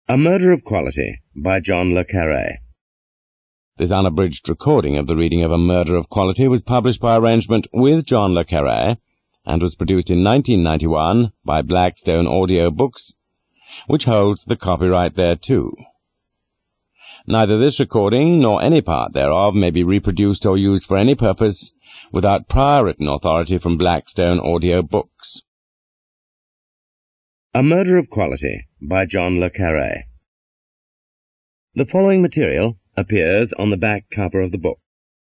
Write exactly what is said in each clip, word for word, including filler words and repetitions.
A Murder of Quality by John le Carré. This unabridged recording of the reading of A Murder of Quality was published by arrangement with John le Carré and was produced in nineteen ninety-one by Blackstone Audio Books, which holds the copyright thereto. Neither this recording nor any part thereof may be reproduced or used for any purpose without prior written authority from Blackstone Audio Books. A Murder of Quality by John le Carré. The following material appears on the back cover of the book.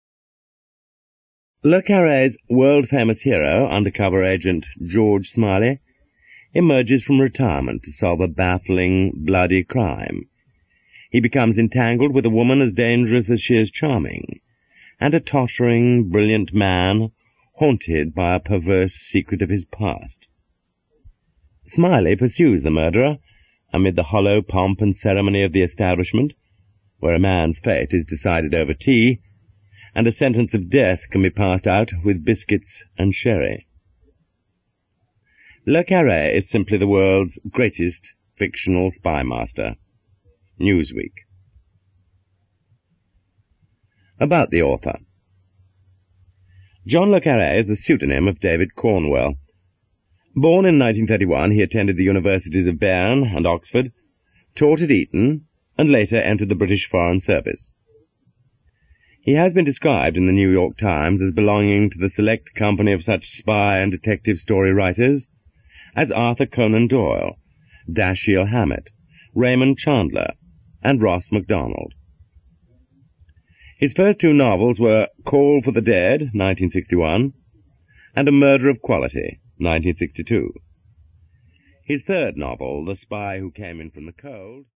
Le Carré's world-famous hero, undercover agent George Smiley, emerges from retirement to solve a baffling, bloody crime. He becomes entangled with a woman as dangerous as she is charming, and a tottering, brilliant man haunted by a perverse secret of his past. Smiley pursues the murderer amid the hollow pomp and ceremony of the establishment, where a man's fate is decided over tea, and a sentence of death can be passed out with biscuits and sherry. Le Carré is simply the world's greatest fictional spy master. Newsweek. About the author. John le Carré is the pseudonym of David Cornwell. Born in nineteen thirty-one, he attended the universities of Bern and Oxford, taught at Eton, and later entered the British Foreign Service. He has been described in the New York Times as belonging to the select company of such spy and detective story writers as Arthur Conan Doyle, Dashiell Hammett, Raymond Chandler, and Ross MacDonald. His first two novels were Call for the Dead, nineteen sixty-one, and A Murder of Quality, nineteen sixty-two. His third novel, The Spy Who Came in from the Cold,